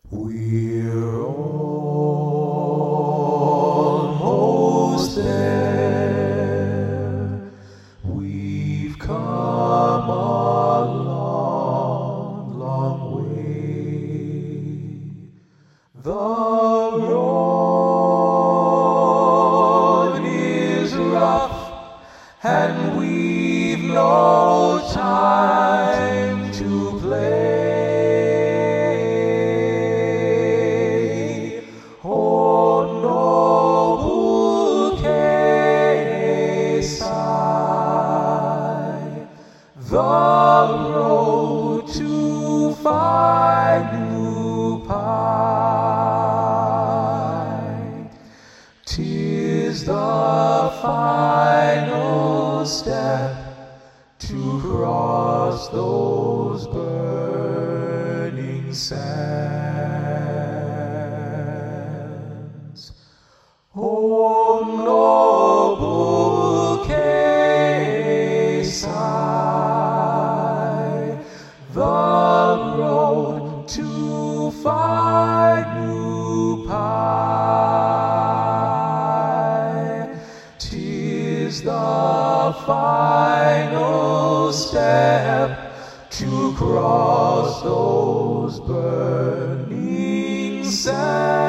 We're almost there. We've come a long, long way. The road is rough, and we've no time to play. The road to find new pine. 'Tis the final step to cross those burning sands. Oh, noble Quayside, the road to find new pine. 'Tis the final step to cross those burning sands.